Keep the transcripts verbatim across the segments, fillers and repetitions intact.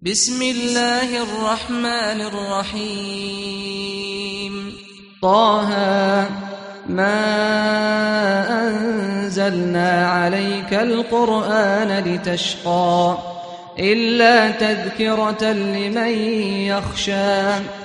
بسم الله الرحمن الرحيم طه ما أنزلنا عليك القرآن لتشقى إلا تذكرة لمن يخشى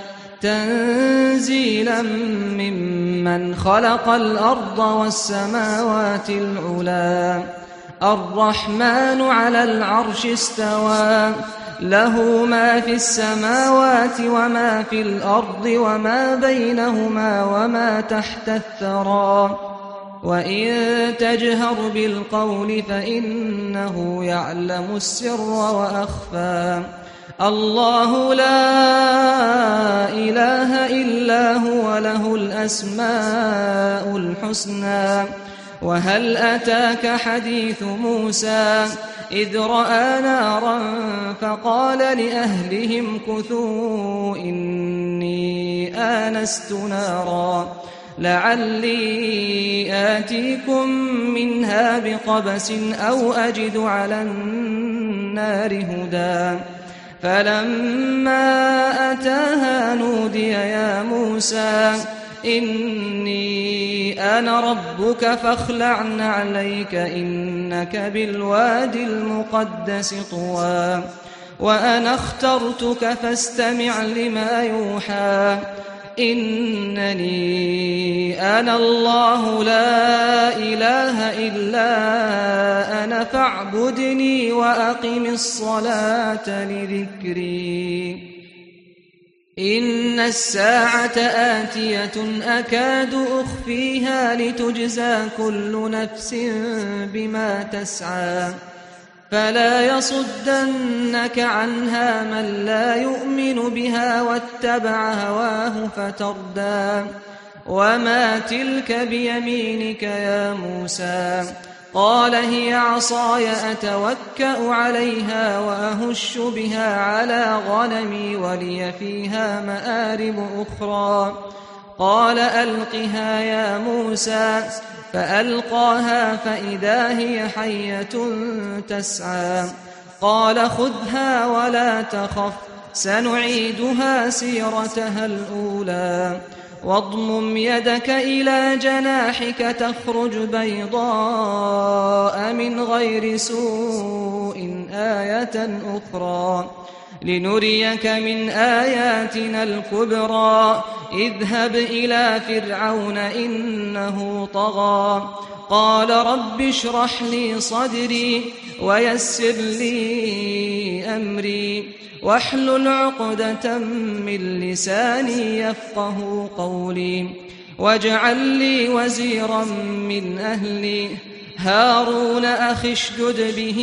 تنزيلا ممن خلق الأرض والسماوات العلى الرحمن على العرش استوى له ما في السماوات وما في الأرض وما بينهما وما تحت الثرى وإن تجهر بالقول فإنه يعلم السر وأخفى الله لا إله إلا هو له الأسماء الحسنى وهل أتاك حديث موسى إذ رأى نارا فقال لأهلهم كثوا إني آنست نارا لعلي آتيكم منها بقبس أو أجد على النار هدى فلما أتاها نودي يا موسى إني أنا ربك فاخلع نعليك إنك بالواد المقدس طوى وأنا اخترتك فاستمع لما يوحى إنني أنا الله لا إله إلا أنا فاعبدني وأقم الصلاة لذكري إن الساعة آتية أكاد أخفيها لتجزى كل نفس بما تسعى فلا يصدنك عنها من لا يؤمن بها واتبع هواه فتردى وما تلك بيمينك يا موسى قال هي عصاي أتوكأ عليها وأهش بها على غنمي ولي فيها مآرب أخرى قال ألقها يا موسى فألقاها فإذا هي حية تسعى قال خذها ولا تخف سنعيدها سيرتها الأولى واضمم يدك إلى جناحك تخرج بيضاء من غير سوء آية أخرى لنريك من آياتنا الكبرى اذهب إلى فرعون إنه طغى قال رب اشرح لي صدري ويسر لي أمري واحلل عقدة من لساني يفقه قولي واجعل لي وزيرا من أهلي هارون أخي اشدد به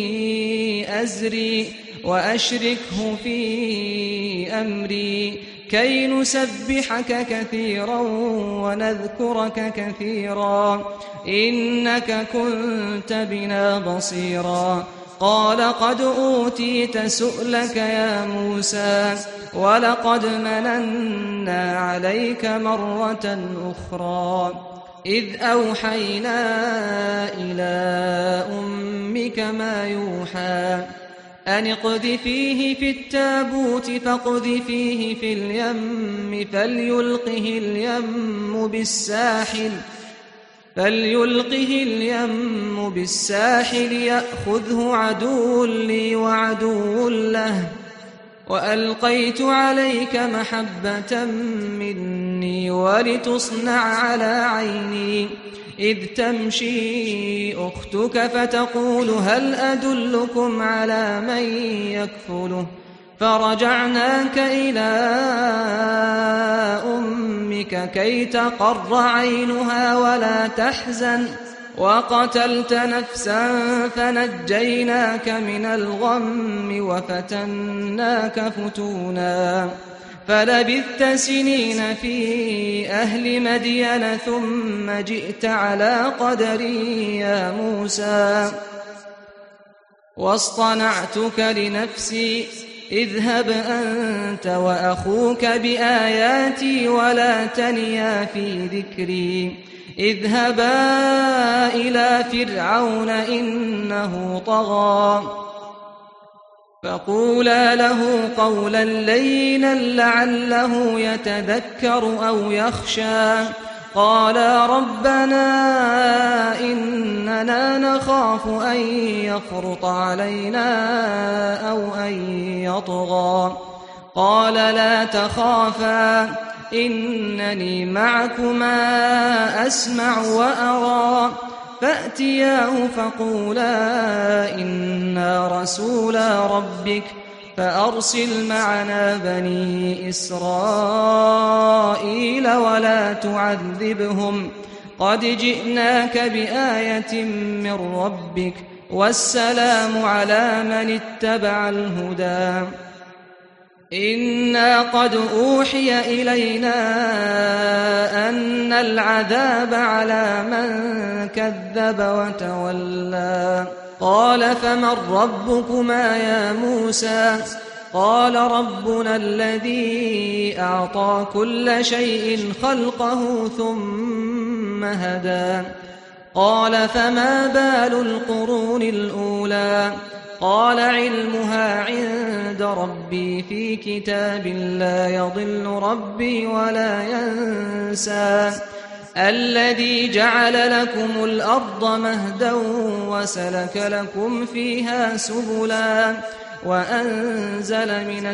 أزري وأشركه في أمري كي نسبحك كثيرا ونذكرك كثيرا إنك كنت بنا بصيرا قال قد أوتيت سؤلك يا موسى ولقد مننا عليك مرة أخرى إذ أوحينا إلى أمك ما يوحى أن اقذفيه في التابوت فاقذفيه في اليم فليلقه اليم بالساحل فليلقه اليم بالساحل يأخذه عدو لي وعدو له وألقيت عليك محبة مني ولتصنع على عيني إذ تمشي أختك فتقول هل أدلكم على من يكفله فرجعناك إلى أمك كي تقر عينها ولا تحزن وقتلت نفسا فنجيناك من الغم وفتناك فتونا فلبثت سنين في أهل مدين ثم جئت على قدري يا موسى واصطنعتك لنفسي اذهب أنت وأخوك بآياتي ولا تنيا في ذكري اذهبا إلى فرعون إنه طغى فقولا له قولا لينا لعله يتذكر أو يخشى قالا ربنا إننا نخاف أن يفرط علينا أو أن يطغى قال لا تخافا إنني معكما أسمع وأرى فأتياه فقولا إنا رسولا ربك فأرسل معنا بني إسرائيل ولا تعذبهم قد جئناك بآية من ربك والسلام على من اتبع الهدى إنا قد أوحي إلينا أن العذاب على من كذب وتولى قال فمن ربكما يا موسى قال ربنا الذي أعطى كل شيء خلقه ثم هدى قال فما بال القرون الأولى قال علمها عند ربي في كتاب لا يضل ربي ولا ينسى الذي جعل لكم الأرض مهدا وسلك لكم فيها سبلا وأنزل من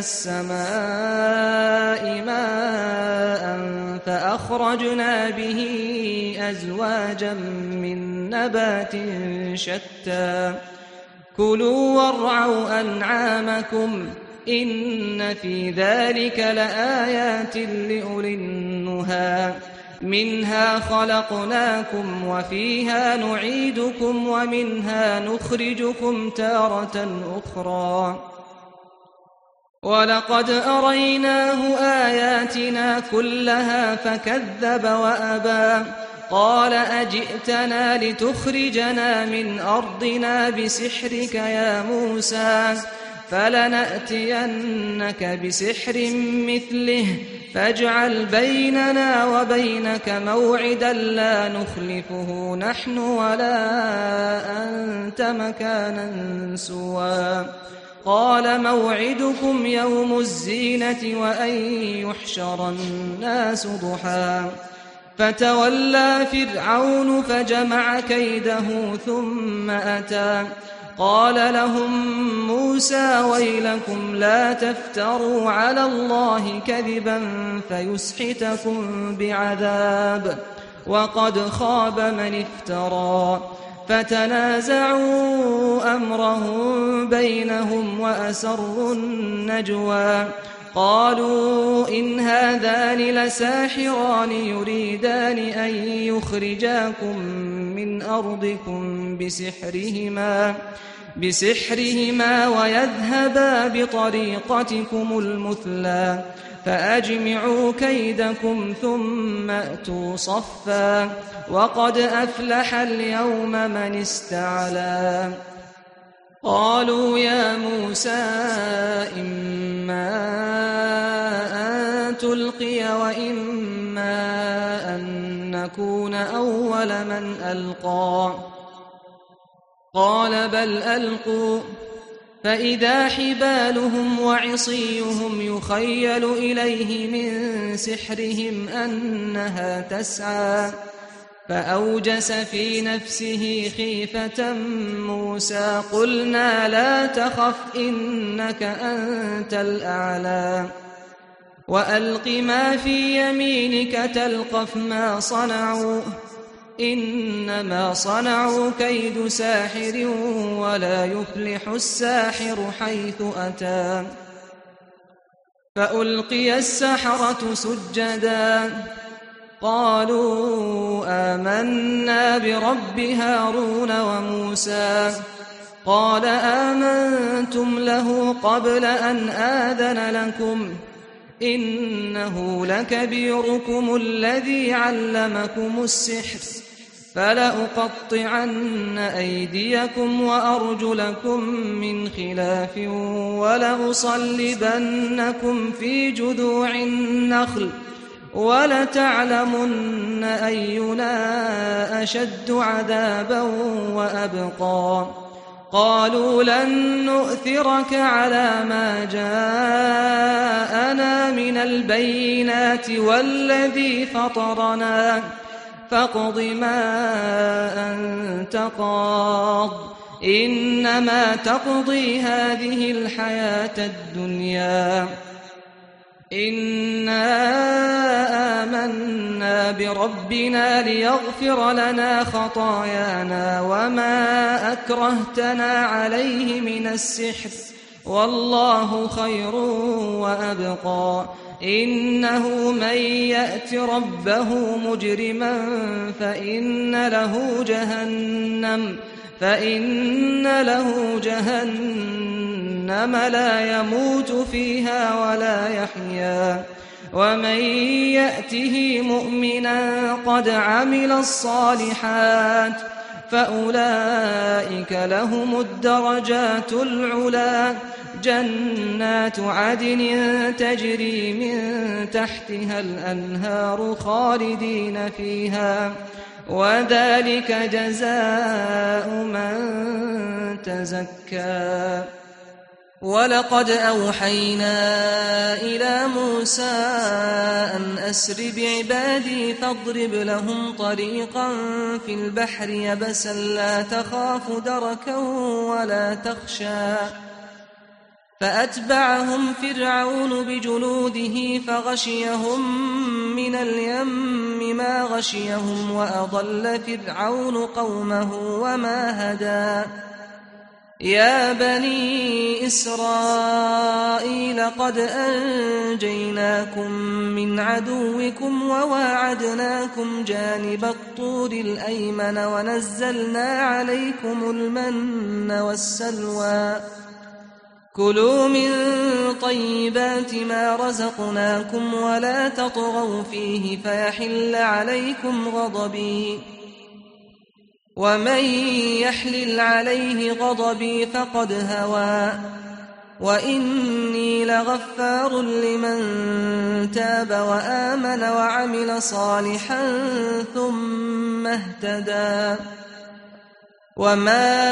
السماء ماء فأخرجنا به أزواجا من نبات شتى كلوا وارعوا أنعامكم إن في ذلك لآيات لأولي النهى منها خلقناكم وفيها نعيدكم ومنها نخرجكم تارة أخرى ولقد أريناه آياتنا كلها فكذب وأبى قال أجئتنا لتخرجنا من أرضنا بسحرك يا موسى فلنأتينك بسحر مثله فاجعل بيننا وبينك موعدا لا نخلفه نحن ولا أنت مكانا سوى قال موعدكم يوم الزينة وأن يحشر الناس ضحى فتولى فرعون فجمع كيده ثم أتى قال لهم موسى ويلكم لا تفتروا على الله كذبا فيسحتكم بعذاب وقد خاب من افترى فتنازعوا أمرهم بينهم وأسروا النجوى قالوا إن هذان لساحران يريدان أن يخرجاكم من أرضكم بسحرهما بسحرهما ويذهبا بطريقتكم المثلى فأجمعوا كيدكم ثم أتوا صفا وقد أفلح اليوم من استعلى قالوا يا موسى إما أن تلقي وإما أن نكون أول من ألقى قال بل ألقوا فإذا حبالهم وعصيهم يخيل إليه من سحرهم أنها تسعى فأوجس في نفسه خيفة موسى قلنا لا تخف إنك أنت الأعلى وألق ما في يمينك تلقف ما صنعوا إنما صنعوا كيد ساحر ولا يفلح الساحر حيث أتى فألقي السحرة سجدا قالوا آمنا برب هارون وموسى قال آمنتم له قبل أن آذن لكم إنه لكبيركم الذي علمكم السحر فلأقطعن أيديكم وأرجلكم من خلاف ولأصلبنكم في جذوع النخل ولتعلمن أينا أشد عذابا وأبقى قالوا لن نؤثرك على ما جاءنا من البينات والذي فطرنا فاقض ما أنت قاض إنما تقضي هذه الحياة الدنيا إنا آمنا بربنا ليغفر لنا خطايانا وما أكرهتنا عليه من السحر والله خير وأبقى إنه من يأت ربه مجرما فإن له جهنم فإن له جهنم لا يموت فيها ولا يحيا ومن يأته مؤمنا قد عمل الصالحات فأولئك لهم الدرجات العلى جنات عدن تجري من تحتها الأنهار خالدين فيها وذلك جزاء من تزكى ولقد أوحينا إلى موسى أن أسر بعبادي فاضرب لهم طريقا في البحر يبسا لا تخاف دركا ولا تخشى فأتبعهم فرعون بجنوده فغشيهم من اليم ما غشيهم وأضل فرعون قومه وما هدى يا بني إسرائيل قد أنجيناكم من عدوكم وواعدناكم جانب الطور الأيمن ونزلنا عليكم المن والسلوى كلوا من طيبات ما رزقناكم ولا تطغوا فيه فيحل عليكم غضبي ومن يحلل عليه غضبي فقد هوى وإني لغفار لمن تاب وآمن وعمل صالحا ثم اهتدى وما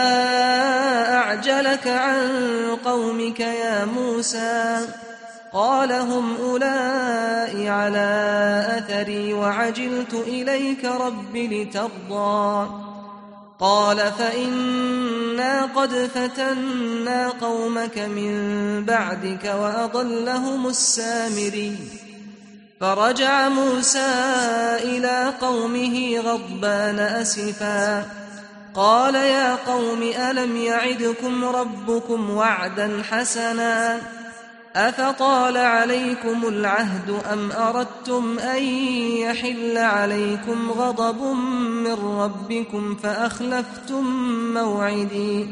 أعجلك عن قومك يا موسى قال هم أولئك على أثري وعجلت إليك رب لترضى قال فإنا قد فتنا قومك من بعدك وأضلهم السامري فرجع موسى إلى قومه غضبان أسفا قال يا قوم ألم يعدكم ربكم وعدا حسنا أفطال عليكم العهد أم أردتم أن يحل عليكم غضب من ربكم فأخلفتم موعدي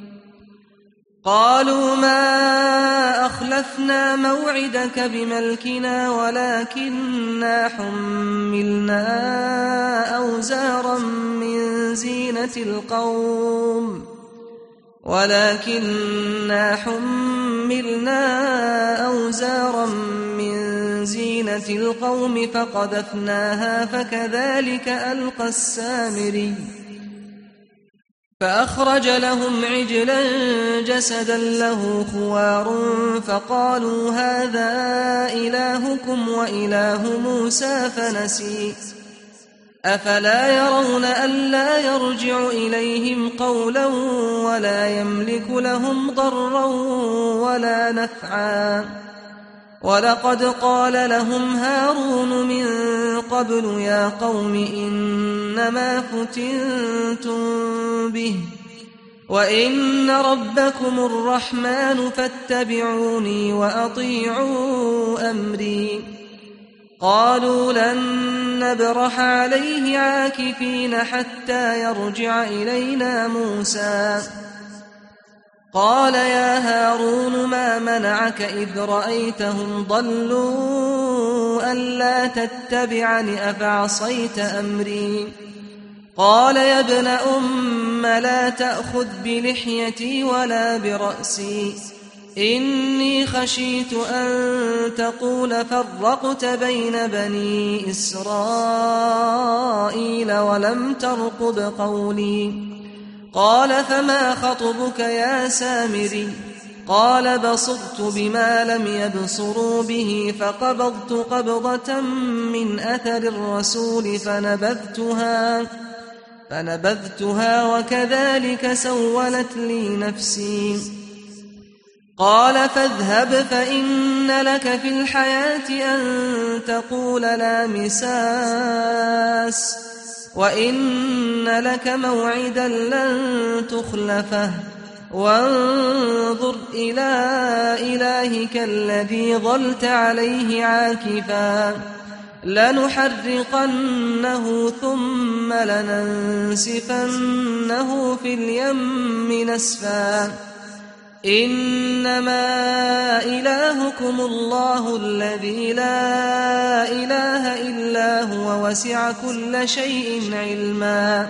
قالوا ما أخلفنا موعدك بملكنا ولكننا حملنا أوزارا من زينة القوم ولكننا حملنا أوزارا من زينة القوم فقذفناها فكذلك ألقى السامري فأخرج لهم عجلا جسدا له خوار فقالوا هذا إلهكم وإله موسى فنسي أفلا يرون ألا يرجع إليهم قولا ولا يملك لهم ضرا ولا نفعا ولقد قال لهم هارون من قبل يا قوم إنما فتنتم به وإن ربكم الرحمن فاتبعوني وأطيعوا أمري قالوا لن نبرح عليه عاكفين حتى يرجع إلينا موسى قال يا هارون ما منعك إذ رأيتهم ضلوا ألا تتبعني أفعصيت أمري قال يا ابن أم لا تأخذ بلحيتي ولا برأسي إني خشيت أن تقول فرقت بين بني إسرائيل ولم ترقب قولي قال فما خطبك يا سامري قال بصرت بما لم يبصروا به فقبضت قبضة من أثر الرسول فنبذتها فنبذتها وكذلك سولت لي نفسي قال فاذهب فإن لك في الحياة أن تقول لا مساس وإن لك موعدا لن تخلفه وانظر إلى إلهك الذي ظلت عليه عاكفا لنحرقنه ثم لننسفنه في اليم نسفا إنما إلهكم الله الذي لا إله إلا هو وسع كل شيء علما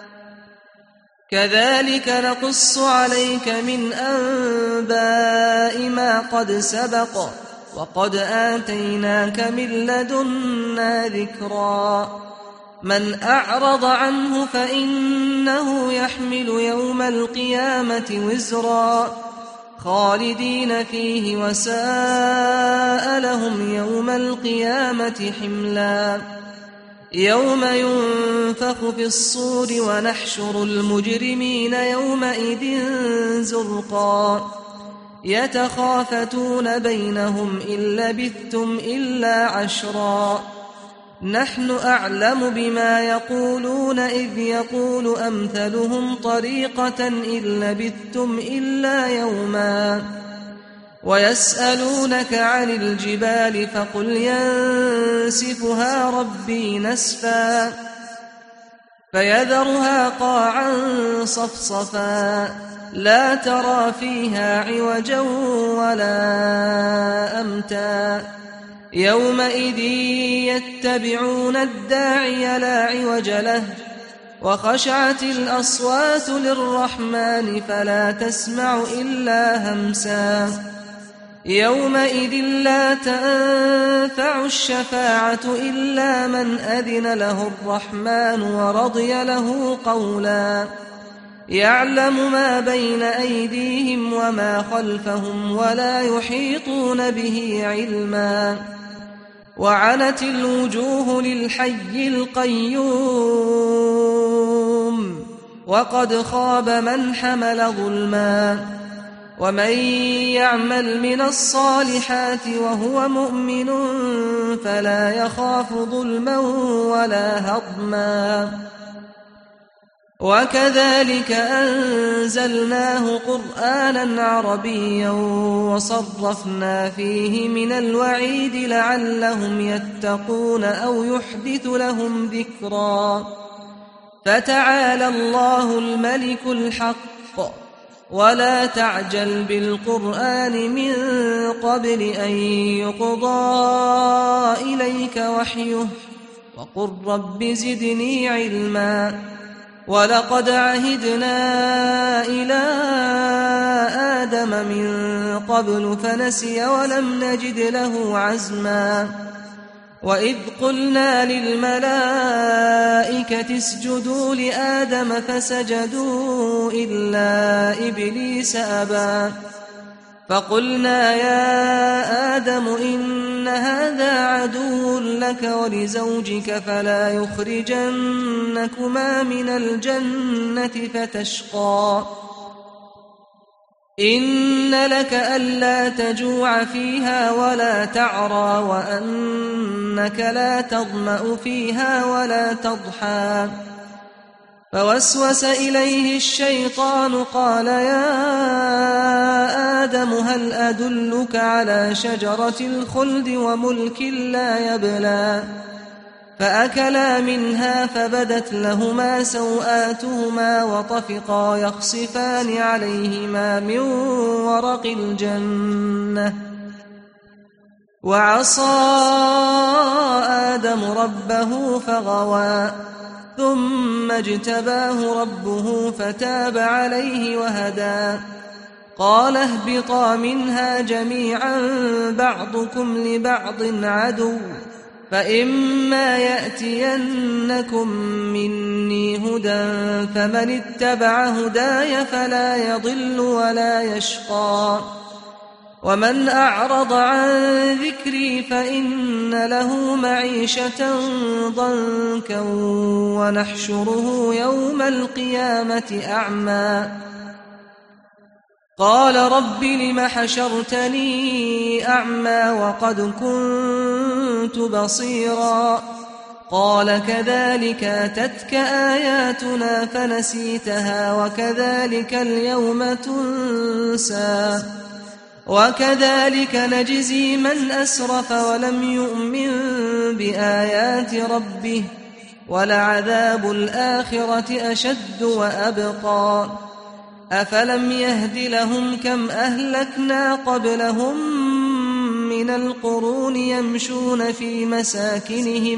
كذلك نقص عليك من أنباء ما قد سبق وقد آتيناك من لدنا ذكرا من أعرض عنه فإنه يحمل يوم القيامة وزرا خالدين فيه وساء لهم يوم القيامة حملا يوم ينفخ في الصور ونحشر المجرمين يومئذ زرقا يتخافتون بينهم إن لبثتم إلا عشرا نحن أعلم بما يقولون إذ يقول أمثلهم طريقة إن لبثتم إلا يوما ويسألونك عن الجبال فقل ينسفها ربي نسفا فيذرها قاعا صفصفا لا ترى فيها عوجا ولا أمتا يومئذ يتبعون الداعي لا عوج له وخشعت الأصوات للرحمن فلا تسمع إلا همسا يومئذ لا تنفع الشفاعة إلا من أذن له الرحمن ورضي له قولا يعلم ما بين أيديهم وما خلفهم ولا يحيطون به علما وعنت الوجوه للحي القيوم وقد خاب من حمل ظلما ومن يعمل من الصالحات وهو مؤمن فلا يخاف ظلما ولا هضما وكذلك أنزلناه قرآنا عربيا وصرفنا فيه من الوعيد لعلهم يتقون أو يحدث لهم ذكرا فتعالى الله الملك الحق ولا تعجل بالقرآن من قبل أن يقضى إليك وحيه وقل رب زدني علما ولقد عهدنا إلى آدم من قبل فنسي ولم نجد له عزما وإذ قلنا للملائكة اسجدوا لآدم فسجدوا إلا إبليس أبى فقلنا يا آدم إن هذا عدو لك ولزوجك فلا يخرجنكما من الجنة فتشقى إن لك ألا تجوع فيها ولا تعرى وأنك لا تظمأ فيها ولا تضحى فوسوس إليه الشيطان قال يا آدم هل أدلك على شجرة الخلد وملك لا يبلى فأكلا منها فبدت لهما سوآتهما وطفقا يخصفان عليهما من ورق الجنة وعصى آدم ربه فغوى ثم اجتباه ربه فتاب عليه وهدى قال اهبطا منها جميعا بعضكم لبعض عدو فإما يأتينكم مني هدى فمن اتبع هداي فلا يضل ولا يشقى ومن أعرض عن ذكري فإن له معيشة ضنكا ونحشره يوم القيامة أعمى قال رب لم حشرتني أعمى وقد كنت بصيرا قال كذلك أتتك آياتنا فنسيتها وكذلك اليوم تنسى وكذلك نجزي من أسرف ولم يؤمن بآيات ربه ولعذاب الآخرة أشد وأبقى أفلم يهد لهم كم أهلكنا قبلهم من القرون يمشون في مساكنهم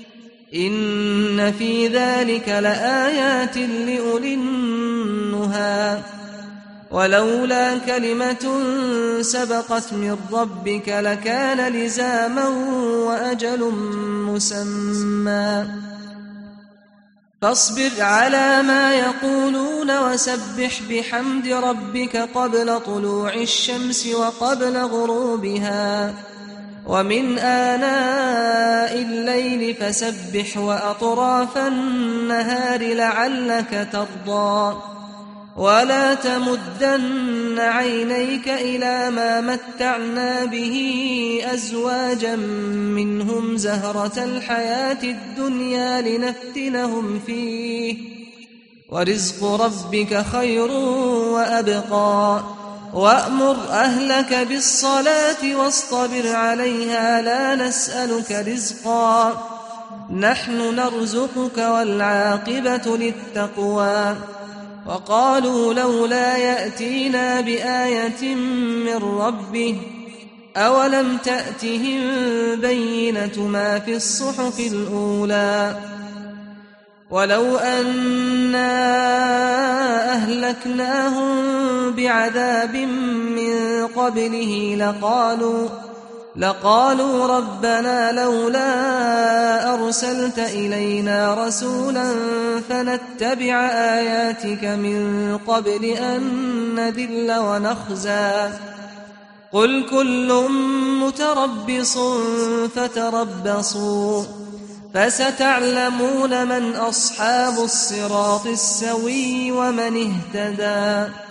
إن في ذلك لآيات لأولي النهى ولولا كلمة سبقت من ربك لكان لزاما وأجل مسمى فاصبر على ما يقولون وسبح بحمد ربك قبل طلوع الشمس وقبل غروبها ومن آناء الليل فسبح وأطراف النهار لعلك ترضى ولا تمدن عينيك إلى ما متعنا به أزواجا منهم زهرة الحياة الدنيا لنفتنهم فيه ورزق ربك خير وأبقى وأمر أهلك بالصلاة واصطبر عليها لا نسألك رزقا نحن نرزقك والعاقبة للتقوى وقالوا لولا يأتينا بآية من ربه أولم تأتهم بينة ما في الصحف الأولى ولو أنا أهلكناهم بعذاب من قبله لقالوا لقالوا ربنا لولا أرسلت إلينا رسولا فنتبع آياتك من قبل أن نذل ونخزى قل كل متربص فتربصوا فستعلمون من أصحاب الصراط السوي ومن اهتدى